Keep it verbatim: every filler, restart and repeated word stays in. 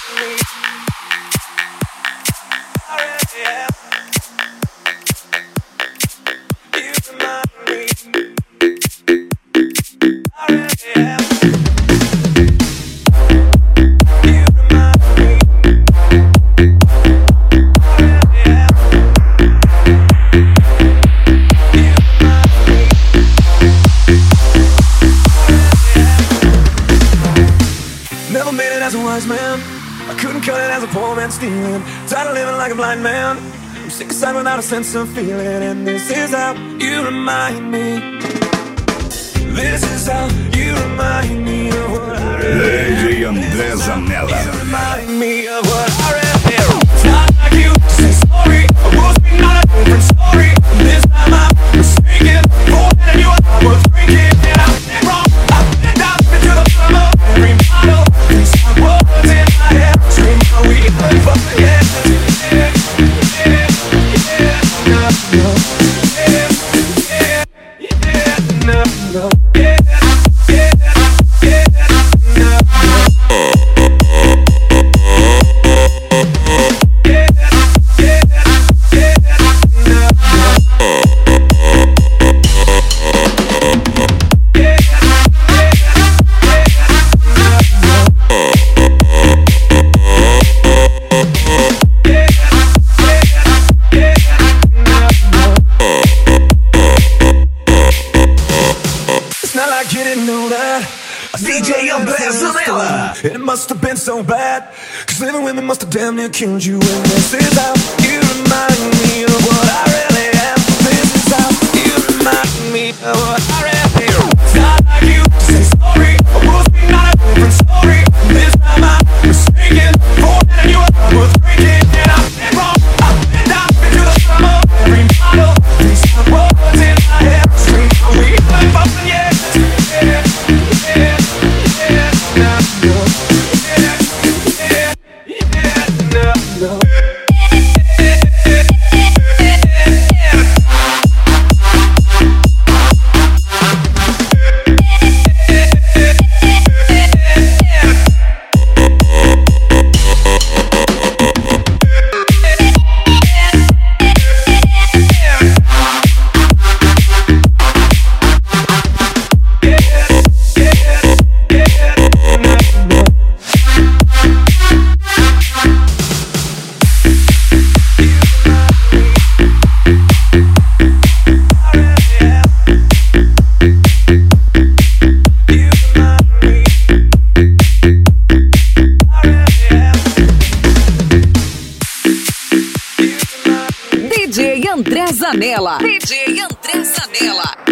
As a wise man, I couldn't cut it as a poor man stealing. Tired of living like a blind man. I'm sick aside without a sense of feeling. And this is how you remind me. This is how you remind me of what I really D J André Zanella. You remind me of what I really am. It's not like you to say sorry. I was being on a different story. This time I'm mistaken. For that you I was drinking. And I'm wrong. I've been down into the bottom of every bottle. Words in my head, scream how we could fuck again. Yeah, yeah, yeah, no, no. Yeah, yeah, yeah, no, no. Yeah, yeah, yeah, no, no. Yeah, yeah, yeah, no, no. D J André Zanella. It must have been so bad, cause living with me must have damn near killed you. And this is how you remind me of what I really am. This is how you remind me of what I really am. It's not like you to say sorry. I was being on a different story. This time I'm mistaken. For that you I was drinking. And I've been wrong. I've been down into the bottom of every bottle. These are words in my head. Scream how we could fuck again. Yeah, yeah. No, no, yeah, yeah, yeah, no, no. D J André Zanella. D J André Zanella.